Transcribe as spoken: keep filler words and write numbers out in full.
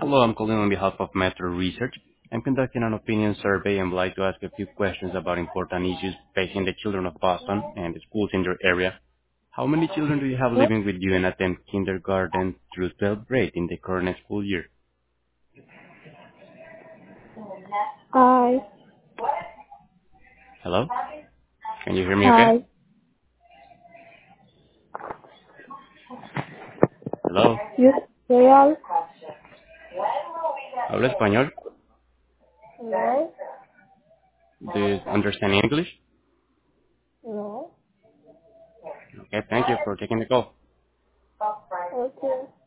Hello, I'm calling on behalf of Metro Research. I'm conducting an opinion survey and would like to ask a few questions about important issues facing the children of Boston and the schools in your area. How many children do you have What? living with you and attend kindergarten through twelfth grade in the current school year? Hi. Hello? Can you hear me okay? Hi. Hello? You real? ¿Habla español? No. Do you understand English? No. Okay, thank you for taking the call. Okay.